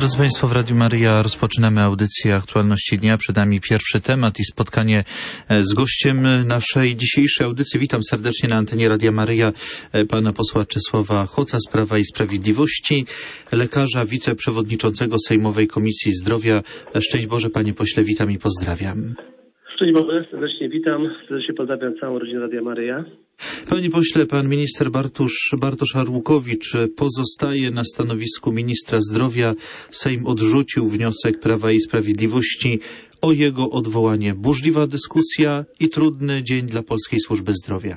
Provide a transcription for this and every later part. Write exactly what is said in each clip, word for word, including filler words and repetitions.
Drodzy Państwo, w Radiu Maryja rozpoczynamy audycję Aktualności Dnia. Przed nami pierwszy temat i spotkanie z gościem naszej dzisiejszej audycji. Witam serdecznie na antenie Radia Maryja pana posła Czesława Hoca z Prawa i Sprawiedliwości, lekarza, wiceprzewodniczącego Sejmowej Komisji Zdrowia. Szczęść Boże, panie pośle, witam i pozdrawiam. Szczęść Boże, serdecznie witam, serdecznie pozdrawiam całą rodzinę Radia Maryja. Panie pośle, pan minister Bartosz, Bartosz Arłukowicz pozostaje na stanowisku ministra zdrowia. Sejm odrzucił wniosek Prawa i Sprawiedliwości o jego odwołanie. Burzliwa dyskusja i trudny dzień dla polskiej służby zdrowia.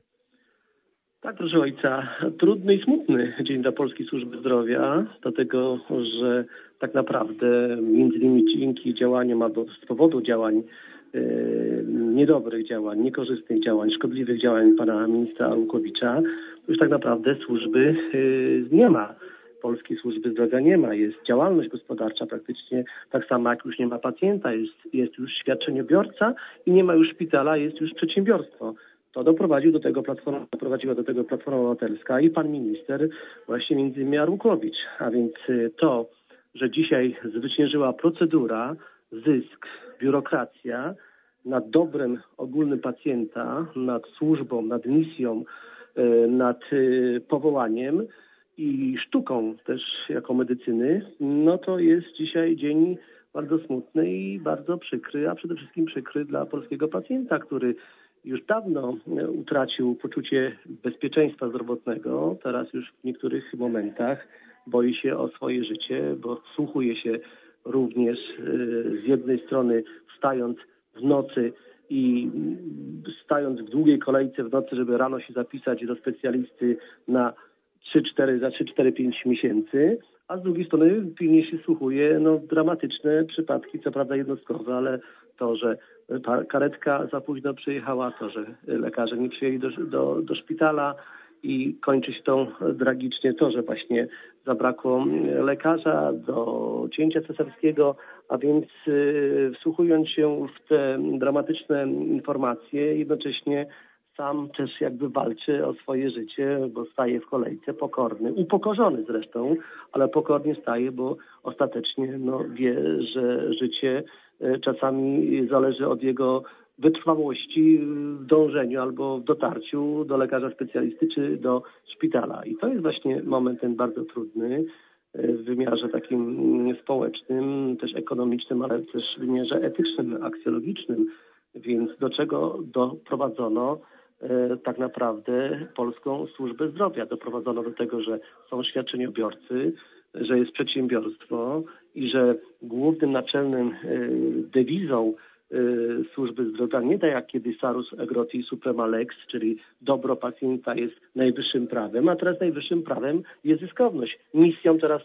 Tak, proszę ojca, trudny i smutny dzień dla polskiej służby zdrowia, dlatego że tak naprawdę między innymi dzięki działaniom albo z powodu działań Yy, niedobrych działań, niekorzystnych działań, szkodliwych działań pana ministra Arłukowicza, już tak naprawdę służby yy, nie ma. Polskiej służby zdrowia nie ma. Jest działalność gospodarcza praktycznie tak sama, jak już nie ma pacjenta, jest, jest już świadczeniobiorca i nie ma już szpitala, jest już przedsiębiorstwo. To doprowadził do tego Platforma, doprowadziła do tego Platforma Obywatelska i pan minister właśnie między innymi Arłukowicz. A więc yy, to, że dzisiaj zwyciężyła procedura, zysk, biurokracja nad dobrem ogólnym pacjenta, nad służbą, nad misją, nad powołaniem i sztuką też jako medycyny, no to jest dzisiaj dzień bardzo smutny i bardzo przykry, a przede wszystkim przykry dla polskiego pacjenta, który już dawno utracił poczucie bezpieczeństwa zdrowotnego, teraz już w niektórych momentach boi się o swoje życie, bo wsłuchuje się również z jednej strony wstając w nocy i stając w długiej kolejce w nocy, żeby rano się zapisać do specjalisty na trzy cztery, za trzy cztery pięć miesięcy, a z drugiej strony pilnie się słuchuje no, dramatyczne przypadki, co prawda jednostkowe, ale to, że karetka za późno przyjechała, to, że lekarze nie przyjęli do, do, do szpitala, i kończy się to tragicznie to, że właśnie zabrakło lekarza do cięcia cesarskiego, a więc yy, wsłuchując się w te dramatyczne informacje, jednocześnie sam też jakby walczy o swoje życie, bo staje w kolejce pokorny, upokorzony zresztą, ale pokornie staje, bo ostatecznie no, wie, że życie yy, czasami zależy od jego wytrwałości w dążeniu albo w dotarciu do lekarza specjalisty czy do szpitala. I to jest właśnie moment ten bardzo trudny w wymiarze takim społecznym, też ekonomicznym, ale też w wymiarze etycznym, aksjologicznym. Więc do czego doprowadzono e, tak naprawdę polską służbę zdrowia? Doprowadzono do tego, że są świadczeniobiorcy, że jest przedsiębiorstwo i że głównym naczelnym e, dewizą służby zdrowia nie tak jak kiedyś Salus Aegroti Suprema Lex, czyli dobro pacjenta jest najwyższym prawem, a teraz najwyższym prawem jest zyskowność. Misją teraz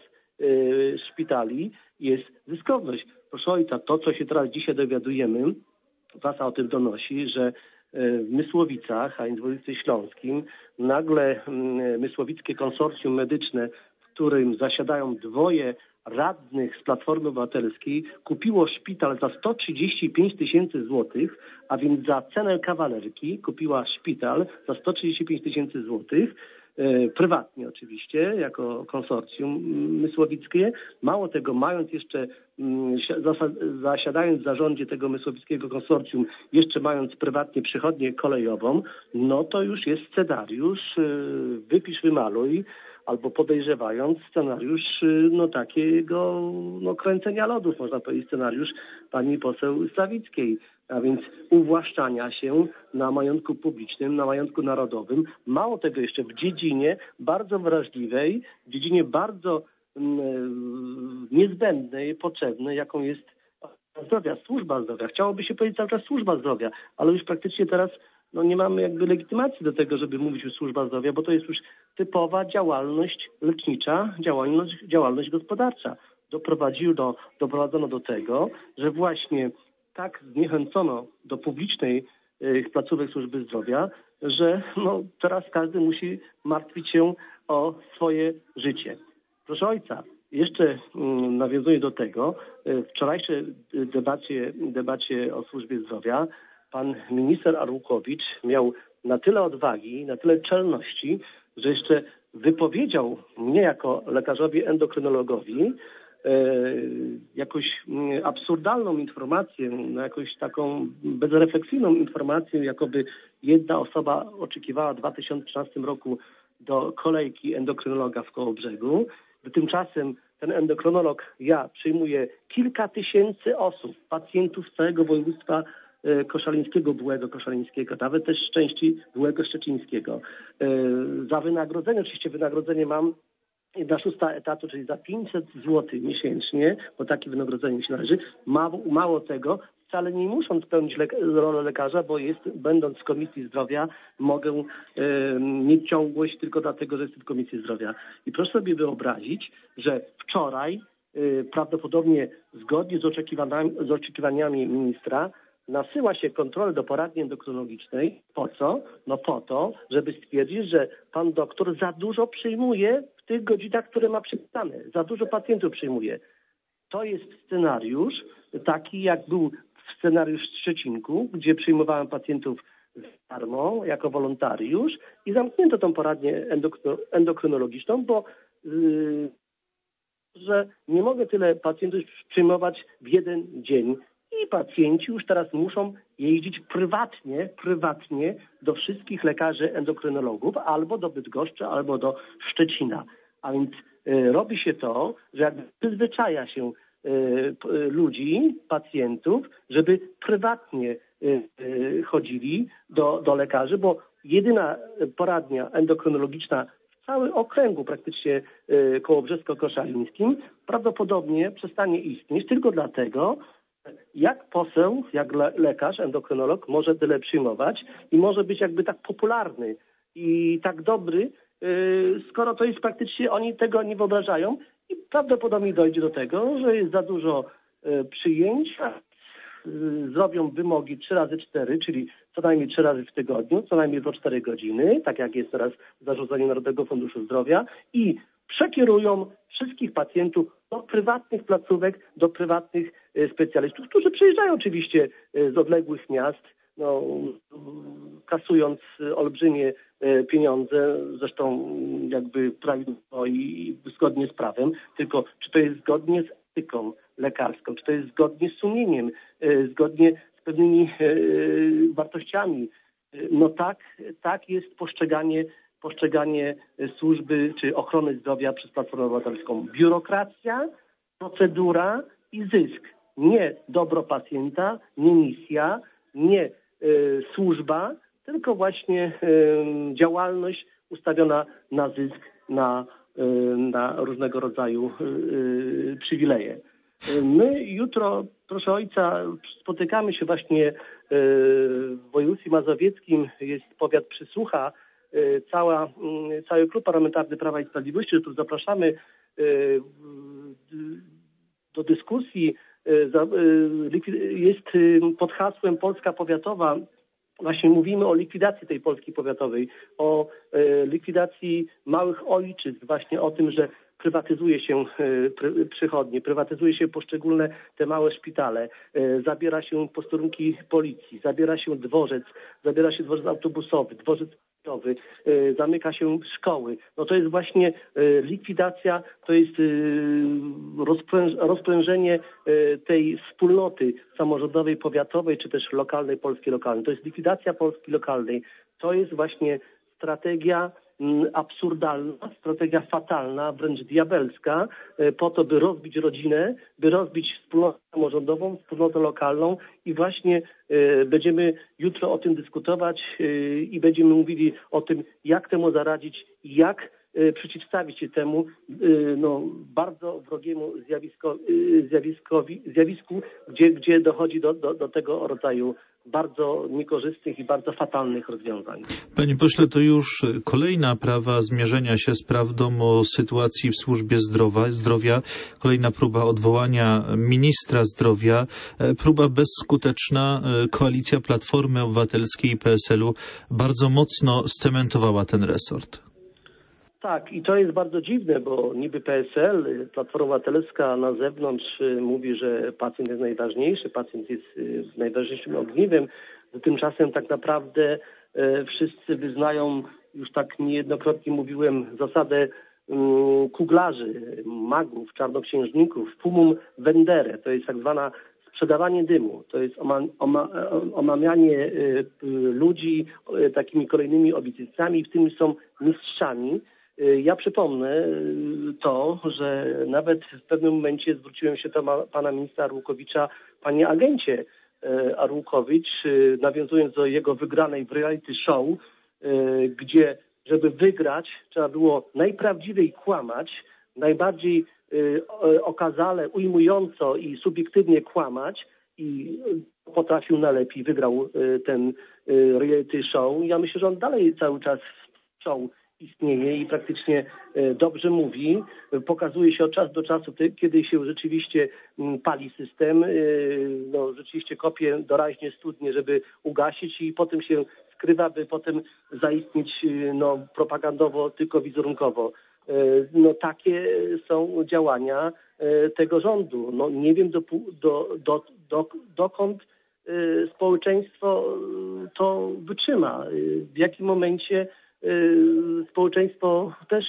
y, szpitali jest zyskowność. Proszę ojca, to co się teraz dzisiaj dowiadujemy, prasa o tym donosi, że w Mysłowicach, a więc w województwie śląskim, nagle y, Mysłowickie Konsorcjum Medyczne, w którym zasiadają dwoje radnych z Platformy Obywatelskiej, kupiło szpital za sto trzydzieści pięć tysięcy złotych, a więc za cenę kawalerki kupiła szpital za sto trzydzieści pięć tysięcy złotych, e, prywatnie oczywiście, jako konsorcjum mysłowickie. Mało tego, mając jeszcze, m, zasiadając w zarządzie tego mysłowickiego konsorcjum, jeszcze mając prywatnie przychodnię kolejową, no to już jest scenariusz, e, wypisz, wymaluj, albo podejrzewając scenariusz no takiego no, kręcenia lodów, można powiedzieć, scenariusz pani poseł Sawickiej, a więc uwłaszczania się na majątku publicznym, na majątku narodowym. Mało tego jeszcze w dziedzinie bardzo wrażliwej, w dziedzinie bardzo mm, niezbędnej, potrzebnej, jaką jest zdrowia, służba zdrowia. Chciałoby się powiedzieć cały czas służba zdrowia, ale już praktycznie teraz no nie mamy jakby legitymacji do tego, żeby mówić o służba zdrowia, bo to jest już typowa działalność lecznicza, działalność, działalność gospodarcza. Doprowadziło do, doprowadzono do tego, że właśnie tak zniechęcono do publicznej y, placówek służby zdrowia, że no, teraz każdy musi martwić się o swoje życie. Proszę ojca, jeszcze mm, nawiązuję do tego, y, wczorajszej debacie, debacie o służbie zdrowia pan minister Arłukowicz miał na tyle odwagi, na tyle czelności, że jeszcze wypowiedział mnie jako lekarzowi endokrynologowi absurdalną informację, no jakąś taką bezrefleksyjną informację, jakoby jedna osoba oczekiwała w dwa tysiące trzynastym roku do kolejki endokrynologa w Kołobrzegu. Tymczasem ten endokrynolog, ja, przyjmuje kilka tysięcy osób, pacjentów z całego województwa koszalińskiego, byłego koszalińskiego, nawet też z części byłego szczecińskiego. Za wynagrodzenie, oczywiście wynagrodzenie mam jedna szósta etatu, czyli za pięćset złotych miesięcznie, bo takie wynagrodzenie mi się należy. Mało, mało tego, wcale nie muszą spełnić le- rolę lekarza, bo jest, będąc w Komisji Zdrowia, mogę e, mieć ciągłość tylko dlatego, że jestem w Komisji Zdrowia. I proszę sobie wyobrazić, że wczoraj e, prawdopodobnie zgodnie z oczekiwaniami, z oczekiwaniami ministra nasyła się kontrolę do poradni endokrynologicznej. Po co? No po to, żeby stwierdzić, że pan doktor za dużo przyjmuje w tych godzinach, które ma przypisane. Za dużo pacjentów przyjmuje. To jest scenariusz taki, jak był scenariusz w Szczecinku, gdzie przyjmowałem pacjentów z darmo, jako wolontariusz i zamknięto tą poradnię endokry- endokrynologiczną, bo yy, że nie mogę tyle pacjentów przyjmować w jeden dzień. I pacjenci już teraz muszą jeździć prywatnie, prywatnie do wszystkich lekarzy endokrynologów albo do Bydgoszczy, albo do Szczecina. A więc y, robi się to, że jakby przyzwyczaja się y, y, ludzi, pacjentów, żeby prywatnie y, y, chodzili do, do lekarzy, bo jedyna poradnia endokrynologiczna w całym okręgu praktycznie y, kołobrzesko-koszalińskim prawdopodobnie przestanie istnieć tylko dlatego, jak poseł, jak le- lekarz, endokrynolog może tyle przyjmować i może być jakby tak popularny i tak dobry, yy, skoro to jest praktycznie, oni tego nie wyobrażają i prawdopodobnie dojdzie do tego, że jest za dużo yy, przyjęć, yy, zrobią wymogi trzy razy cztery, czyli co najmniej trzy razy w tygodniu, co najmniej po cztery godziny, tak jak jest teraz w zarządzaniu Narodowego Funduszu Zdrowia i przekierują wszystkich pacjentów do prywatnych placówek, do prywatnych e, specjalistów, którzy przyjeżdżają oczywiście e, z odległych miast, no, kasując e, olbrzymie e, pieniądze, zresztą m, jakby prawidłowo i, i zgodnie z prawem, tylko czy to jest zgodnie z etyką lekarską, czy to jest zgodnie z sumieniem, e, zgodnie z pewnymi e, wartościami. E, no tak, tak jest postrzeganie postrzeganie służby czy ochrony zdrowia przez Platformę Obywatelską. Biurokracja, procedura i zysk. Nie dobro pacjenta, nie misja, nie y, służba, tylko właśnie y, działalność ustawiona na zysk, na, y, na różnego rodzaju y, y, przywileje. My jutro, proszę ojca, spotykamy się właśnie y, w województwie mazowieckim, jest powiat Przysłucha, Cała, cały klub parlamentarny Prawa i Sprawiedliwości, tu zapraszamy do dyskusji, jest pod hasłem Polska Powiatowa. Właśnie mówimy o likwidacji tej Polski Powiatowej, o likwidacji małych ojczyzn, właśnie o tym, że prywatyzuje się przychodnie, prywatyzuje się poszczególne te małe szpitale, zabiera się posterunki policji, zabiera się dworzec, zabiera się dworzec autobusowy, dworzec zamyka się szkoły. No to jest właśnie likwidacja, to jest rozprężenie tej wspólnoty samorządowej, powiatowej, czy też lokalnej, polskiej lokalnej. To jest likwidacja Polski lokalnej. To jest właśnie strategia absurdalna, strategia fatalna, wręcz diabelska, po to, by rozbić rodzinę, by rozbić wspólnotę samorządową, wspólnotę lokalną i właśnie e, będziemy jutro o tym dyskutować e, i będziemy mówili o tym, jak temu zaradzić, jak e, przeciwstawić się temu e, no, bardzo wrogiemu zjawisko, e, zjawiskowi, zjawisku, gdzie, gdzie dochodzi do, do, do tego rodzaju bardzo niekorzystnych i bardzo fatalnych rozwiązań. Panie pośle, to już kolejna próba zmierzenia się z prawdą o sytuacji w służbie zdrowia, zdrowia, kolejna próba odwołania ministra zdrowia, próba bezskuteczna. Koalicja Platformy Obywatelskiej i P S L u bardzo mocno scementowała ten resort. Tak, i to jest bardzo dziwne, bo niby P S L, Platforma Obywatelska na zewnątrz mówi, że pacjent jest najważniejszy, pacjent jest najważniejszym ogniwem, tymczasem tak naprawdę e, wszyscy wyznają, już tak niejednokrotnie mówiłem, zasadę um, kuglarzy, magów, czarnoksiężników, fumum vendere, to jest tak zwana sprzedawanie dymu, to jest oma, oma, omamianie y, ludzi y, takimi kolejnymi obietnicami, w tym są mistrzami. Y, ja przypomnę y, to, że nawet w pewnym momencie zwróciłem się do ma, pana ministra Arłukowicza, panie agencie y, Arłukowicz, y, nawiązując do jego wygranej w reality show, y, gdzie żeby wygrać trzeba było najprawdziwiej kłamać, najbardziej y, okazale, ujmująco i subiektywnie kłamać i potrafił najlepiej, wygrał y, ten y, reality show. Ja myślę, że on dalej cały czas w show istnieje i praktycznie y, dobrze mówi. Pokazuje się od czasu do czasu, ty, kiedy się rzeczywiście y, pali system, y, no, rzeczywiście kopie doraźnie studnie, żeby ugasić i potem się skrywa, by potem zaistnieć y, no, propagandowo, tylko wizerunkowo. No takie są działania tego rządu. No nie wiem do, do, do, do, dokąd społeczeństwo to wytrzyma. W jakim momencie społeczeństwo też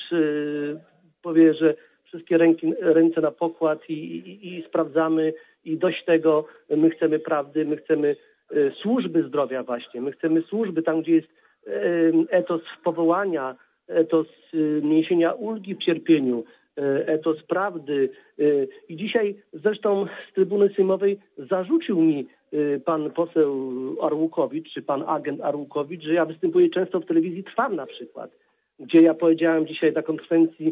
powie, że wszystkie ręki, ręce na pokład i, i, i sprawdzamy i dość tego, my chcemy prawdy, my chcemy służby zdrowia właśnie, my chcemy służby tam, gdzie jest etos powołania, etos niesienia ulgi w cierpieniu, etos prawdy. I dzisiaj zresztą z trybuny sejmowej zarzucił mi pan poseł Arłukowicz, czy pan agent Arłukowicz, że ja występuję często w telewizji Trwam na przykład, gdzie ja powiedziałem dzisiaj na konferencji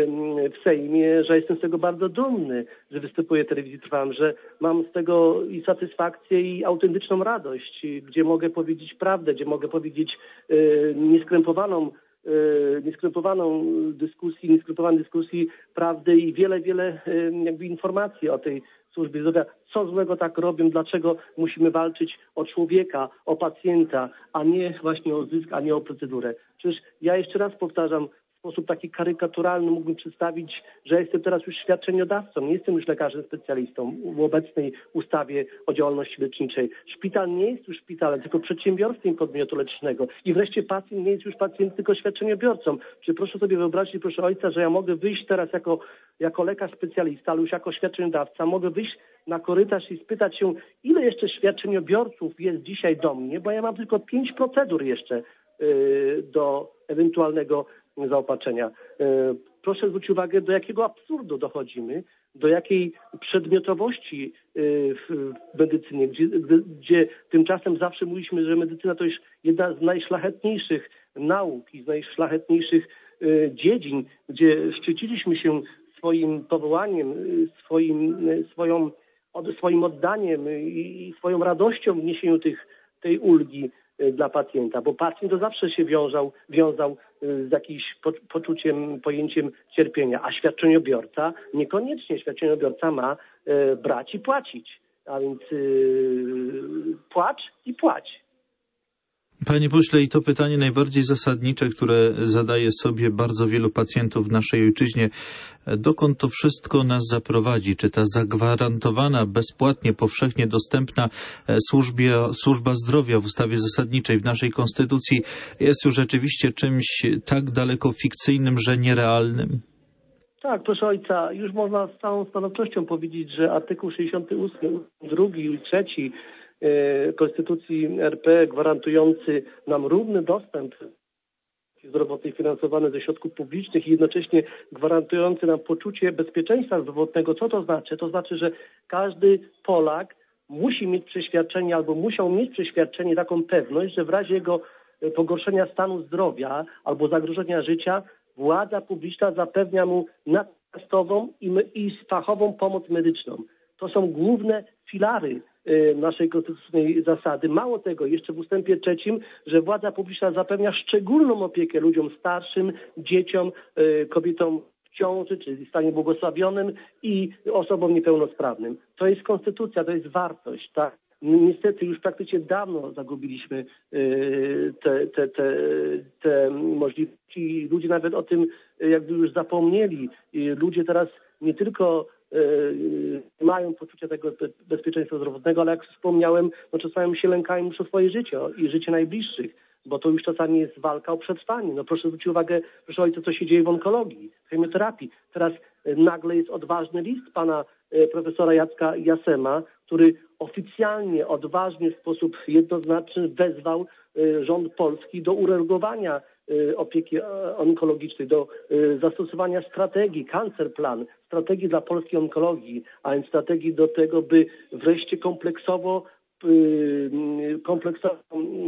w Sejmie, że jestem z tego bardzo dumny, że występuję w telewizji Trwam, że mam z tego i satysfakcję, i autentyczną radość, gdzie mogę powiedzieć prawdę, gdzie mogę powiedzieć nieskrępowaną nieskrępowaną dyskusji, nieskrępowanej dyskusji prawdy i wiele, wiele jakby informacji o tej służbie zdrowia. Co złego tak robią, dlaczego musimy walczyć o człowieka, o pacjenta, a nie właśnie o zysk, a nie o procedurę. Przecież ja jeszcze raz powtarzam, w sposób taki karykaturalny mógłbym przedstawić, że jestem teraz już świadczeniodawcą, nie jestem już lekarzem specjalistą w obecnej ustawie o działalności leczniczej. Szpital nie jest już szpitalem, tylko przedsiębiorstwem podmiotu leczniczego. I wreszcie pacjent nie jest już pacjentem, tylko świadczeniobiorcą. Czy proszę sobie wyobrazić, proszę ojca, że ja mogę wyjść teraz jako, jako lekarz specjalista, ale już jako świadczeniodawca, mogę wyjść na korytarz i spytać się, ile jeszcze świadczeniobiorców jest dzisiaj do mnie, bo ja mam tylko pięć procedur jeszcze yy, do ewentualnego zaopatrzenia. Proszę zwrócić uwagę, do jakiego absurdu dochodzimy, do jakiej przedmiotowości w medycynie, gdzie, gdzie tymczasem zawsze mówiliśmy, że medycyna to jest jedna z najszlachetniejszych nauk i z najszlachetniejszych dziedzin, gdzie szczyciliśmy się swoim powołaniem, swoim, swoją, swoim oddaniem i swoją radością w niesieniu tych, tej ulgi dla pacjenta, bo pacjent to zawsze się wiązał, wiązał z jakimś po, poczuciem, pojęciem cierpienia, a świadczeniobiorca niekoniecznie. Świadczeniobiorca ma e, brać i płacić, a więc e, płacz i płać. Panie pośle, i to pytanie najbardziej zasadnicze, które zadaje sobie bardzo wielu pacjentów w naszej ojczyźnie. Dokąd to wszystko nas zaprowadzi? Czy ta zagwarantowana, bezpłatnie, powszechnie dostępna służbia, służba zdrowia w ustawie zasadniczej, w naszej konstytucji jest już rzeczywiście czymś tak daleko fikcyjnym, że nierealnym? Tak, proszę ojca, już można z całą stanowczością powiedzieć, że artykuł sześćdziesiąty ósmy, drugi i trzeci Konstytucji R P gwarantujący nam równy dostęp zdrowotnej finansowane ze środków publicznych i jednocześnie gwarantujący nam poczucie bezpieczeństwa zdrowotnego. Co to znaczy? To znaczy, że każdy Polak musi mieć przeświadczenie albo musiał mieć przeświadczenie, taką pewność, że w razie jego pogorszenia stanu zdrowia albo zagrożenia życia władza publiczna zapewnia mu natychmiastową i, i fachową pomoc medyczną. To są główne filary naszej konstytucyjnej zasady. Mało tego, jeszcze w ustępie trzecim, że władza publiczna zapewnia szczególną opiekę ludziom starszym, dzieciom, kobietom w ciąży, czyli w stanie błogosławionym i osobom niepełnosprawnym. To jest konstytucja, to jest wartość, tak? Niestety już praktycznie dawno zagubiliśmy te, te, te, te możliwości. Ludzie nawet o tym jakby już zapomnieli. Ludzie teraz nie tylko mają poczucie tego bezpieczeństwa zdrowotnego, ale jak wspomniałem, no czasami się lękają już o swoje życie i życie najbliższych, bo to już czasami jest walka o przetrwanie. No proszę zwrócić uwagę, proszę ojca, co się dzieje w onkologii, w chemioterapii. Teraz nagle jest odważny list pana profesora Jacka Jasema, który oficjalnie, odważnie, w sposób jednoznaczny wezwał rząd polski do uregulowania opieki onkologicznej, do zastosowania strategii, Cancerplan, strategii dla polskiej onkologii, a więc strategii do tego, by wreszcie kompleksowo kompleksowo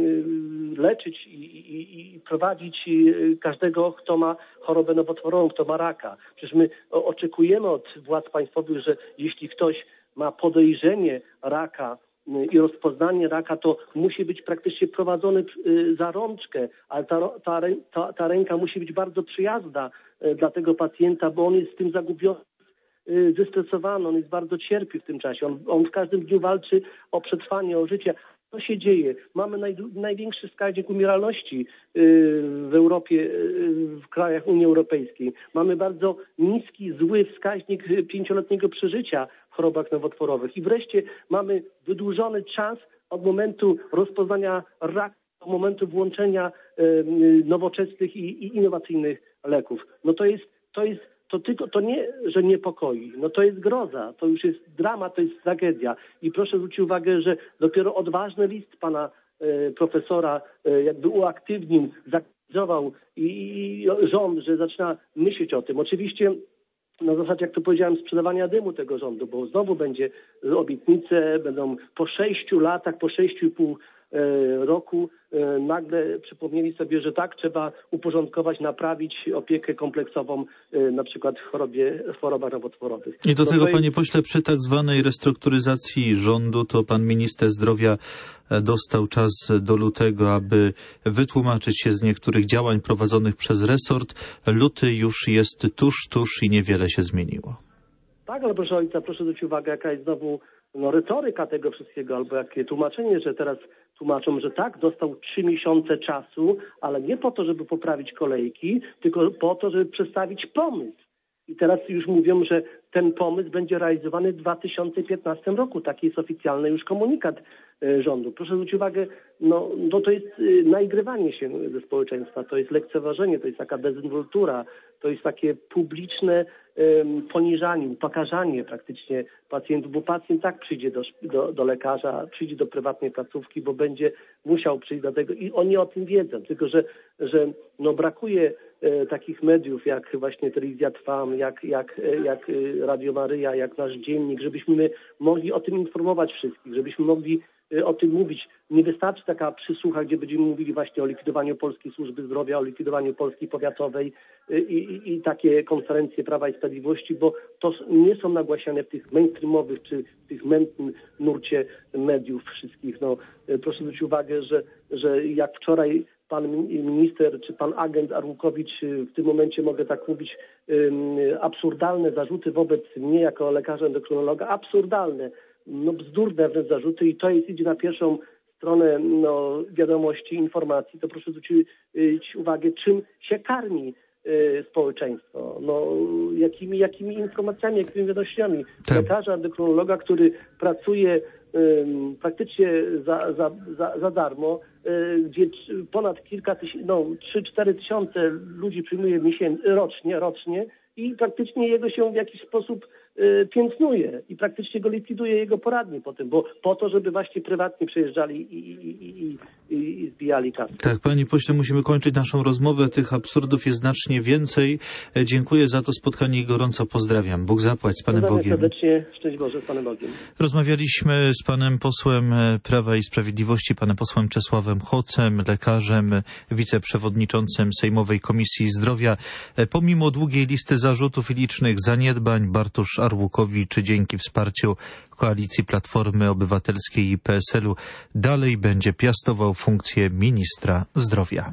leczyć i, i, i prowadzić każdego, kto ma chorobę nowotworową, kto ma raka. Przecież my oczekujemy od władz państwowych, że jeśli ktoś ma podejrzenie raka i rozpoznanie raka, to musi być praktycznie prowadzony za rączkę, ale ta, ta, ta, ta ręka musi być bardzo przyjazna dla tego pacjenta, bo on jest z tym zagubiony, zestresowany, on jest bardzo cierpi w tym czasie. On, on w każdym dniu walczy o przetrwanie, o życie. Co się dzieje? Mamy naj, największy wskaźnik umieralności w Europie, w krajach Unii Europejskiej. Mamy bardzo niski, zły wskaźnik pięcioletniego przeżycia w chorobach nowotworowych. I wreszcie mamy wydłużony czas od momentu rozpoznania raka do momentu włączenia nowoczesnych i, i innowacyjnych leków. No to jest, to jest To tylko, to nie, że niepokoi, no to jest groza, to już jest dramat, to jest tragedia. I proszę zwrócić uwagę, że dopiero odważny list pana e, profesora e, jakby uaktywnił, zaktywizował i, i rząd, że zaczyna myśleć o tym. Oczywiście na zasadzie, jak to powiedziałem, sprzedawania dymu tego rządu, bo znowu będzie obietnice, będą po sześciu latach, po sześciu i pół roku nagle przypomnieli sobie, że tak, trzeba uporządkować, naprawić opiekę kompleksową na przykład w chorobie, w chorobach nowotworowych. I do no tego, to panie jest... pośle, przy tak zwanej restrukturyzacji rządu, to pan minister zdrowia dostał czas do lutego, aby wytłumaczyć się z niektórych działań prowadzonych przez resort. Luty już jest tuż, tuż i niewiele się zmieniło. Tak, ale proszę ojca, proszę zwrócić uwagę, jaka jest znowu no, retoryka tego wszystkiego, albo jakie tłumaczenie, że teraz tłumaczą, że tak, dostał trzy miesiące czasu, ale nie po to, żeby poprawić kolejki, tylko po to, żeby przedstawić pomysł. I teraz już mówią, że ten pomysł będzie realizowany w dwa tysiące piętnastym roku. Taki jest oficjalny już komunikat rządu. Proszę zwrócić uwagę, no, no to jest naigrywanie się ze społeczeństwa, to jest lekceważenie, to jest taka dezynwoltura, to jest takie publiczne um, poniżanie, upokarzanie praktycznie pacjentów, bo pacjent tak przyjdzie do, do, do lekarza, przyjdzie do prywatnej placówki, bo będzie musiał przyjść do tego i oni o tym wiedzą, tylko że, że no, brakuje e, takich mediów jak właśnie Telewizja Trwam, jak, jak, jak Radio Maryja, jak Nasz Dziennik, żebyśmy my mogli o tym informować wszystkich, żebyśmy mogli o tym mówić. Nie wystarczy taka przysłucha, gdzie będziemy mówili właśnie o likwidowaniu Polskiej Służby Zdrowia, o likwidowaniu Polskiej Powiatowej i, i, i takie konferencje Prawa i Sprawiedliwości, bo to nie są nagłaśniane w tych mainstreamowych czy w tych mętnym nurcie mediów wszystkich. No, proszę zwrócić uwagę, że, że jak wczoraj pan minister czy pan agent Arłukowicz, w tym momencie mogę tak mówić, absurdalne zarzuty wobec mnie jako lekarza endokrynologa, absurdalne, no bzdurne wręcz zarzuty i to jest, idzie na pierwszą stronę no, wiadomości, informacji, to proszę zwrócić uwagę, czym się karmi y, społeczeństwo, no jakimi, jakimi informacjami, jakimi wiadomościami. Tak. Lekarza endokrynologa, który pracuje y, praktycznie za, za, za, za darmo, y, gdzie ponad kilka tysięcy, no trzy cztery tysiące ludzi przyjmuje miesięcznie, rocznie, rocznie i praktycznie jego się w jakiś sposób y, piętnuje i praktycznie go likwiduje jego poradnie po tym, bo po to, żeby właśnie prywatnie przejeżdżali i, i, i, i, i zbijali kasę. Tak, panie pośle, musimy kończyć naszą rozmowę. Tych absurdów jest znacznie więcej. Dziękuję za to spotkanie i gorąco pozdrawiam. Bóg zapłać, z Panem Bogiem. Serdecznie, szczęść Boże, z Panem Bogiem. Rozmawialiśmy z panem posłem Prawa i Sprawiedliwości, panem posłem Czesławem Hocem, lekarzem, wiceprzewodniczącym Sejmowej Komisji Zdrowia. Pomimo długiej listy zarzutów i licznych zaniedbań, Bartosz Arłukowicz dzięki wsparciu Koalicji Platformy Obywatelskiej i P S L u dalej będzie piastował funkcję ministra zdrowia.